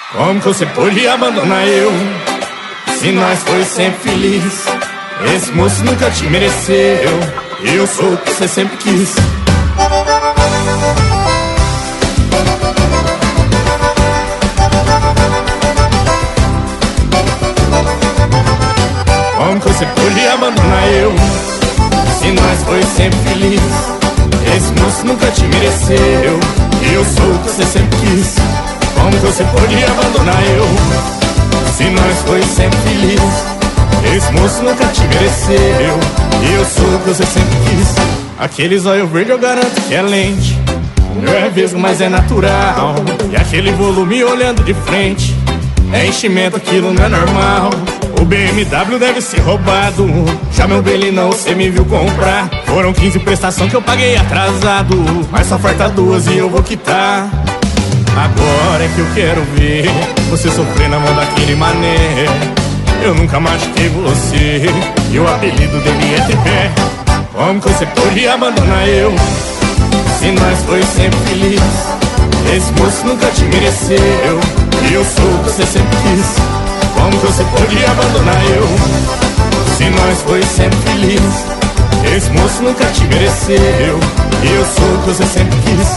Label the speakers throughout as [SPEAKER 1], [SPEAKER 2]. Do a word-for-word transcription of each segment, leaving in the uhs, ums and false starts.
[SPEAKER 1] Como que você podia abandonar eu? Se nós foi sempre feliz. Esse moço nunca te mereceu. Eu sou o que você sempre quis. Como que você podia abandonar eu? Se nós foi sempre feliz. Esse moço nunca te mereceu. Eu sou o que você sempre quis. Como que você podia abandonar eu? Se nós foi sempre feliz. Esse moço nunca te mereceu. Eu sou o que você sempre quis. Aquele zóio verde eu garanto que é lente. O meu é vesgo, mas é natural. E aquele volume olhando de frente é enchimento, aquilo não é normal. O B M W deve ser roubado. Já meu dele não, cê me viu comprar. Foram quinze prestações que eu paguei atrasado. Mas só falta duas e eu vou quitar. Agora é que eu quero ver você sofrer na mão daquele mané. Eu nunca machuquei você e o apelido dele é Tripé. Como que você podia abandonar eu? Se nós foi sempre feliz. Esse moço nunca te mereceu. E eu sou o que você sempre quis. Como que você podia abandonar eu? Se nós foi sempre feliz. Esse moço nunca te mereceu. E eu sou o que você sempre quis.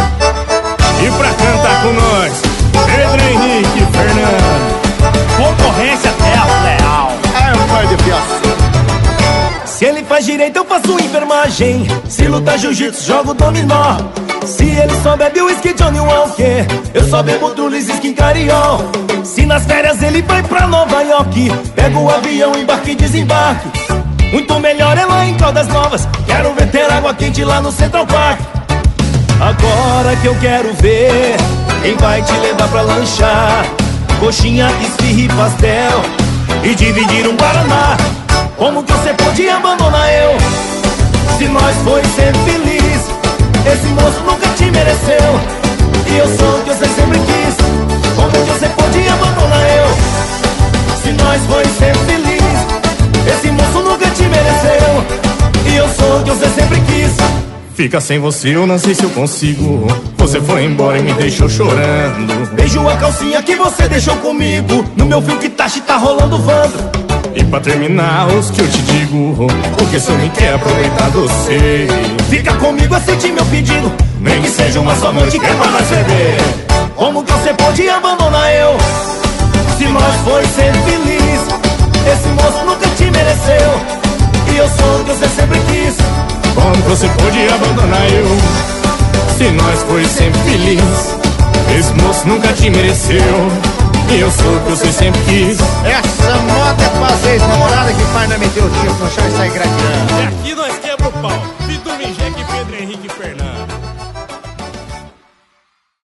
[SPEAKER 1] E pra cantar com nós, Pedro Henrique e Fernando.
[SPEAKER 2] Concorrência terra leal.
[SPEAKER 3] É um pai de piaço.
[SPEAKER 2] Se ele faz direito eu faço enfermagem. Se luta jiu-jitsu jogo dominó. Se ele só bebe whisky Johnny Walker, eu só bebo Trulis Skin Cariol. Se nas férias ele vai pra Nova York, pega o avião, embarque e desembarque. Muito melhor é lá em Caldas Novas. Quero ver ter água quente lá no Central Park. Agora que eu quero ver quem vai te levar pra lanchar. Coxinha, esfirra e pastel e dividir um guaraná. Como que você pode abandonar eu? Se nós foi sempre feliz. Esse moço nunca te mereceu. E eu sou o que você sempre quis. Como que você pode abandonar eu? Se nós foi sempre feliz. Esse moço nunca te mereceu. E eu sou o que você sempre quis.
[SPEAKER 1] Fica sem você, eu não sei se eu consigo. Você foi embora e me deixou chorando.
[SPEAKER 2] Beijo a calcinha que você deixou comigo. No meu fio que taxa tá rolando vando.
[SPEAKER 1] E pra terminar, os que eu te digo, porque se eu me quer aproveitar você.
[SPEAKER 2] Fica comigo, aceite meu pedido.
[SPEAKER 1] Nem que seja uma só noite que é pra nós beber.
[SPEAKER 2] Como que você pode abandonar eu? Se nós foi ser feliz. Esse moço nunca te mereceu. E eu sou o que você sempre quis.
[SPEAKER 1] Como que você pode abandonar eu? Se nós foi sempre feliz. Esse moço nunca te mereceu. E eu sou o que você sempre quis.
[SPEAKER 3] Essa moda é fazer ex-namorada que faz não meter o tiro no chão e sair gradeando.
[SPEAKER 1] E aqui nós quebra o pau. Vitor Mijek e Pedro Henrique Fernandes.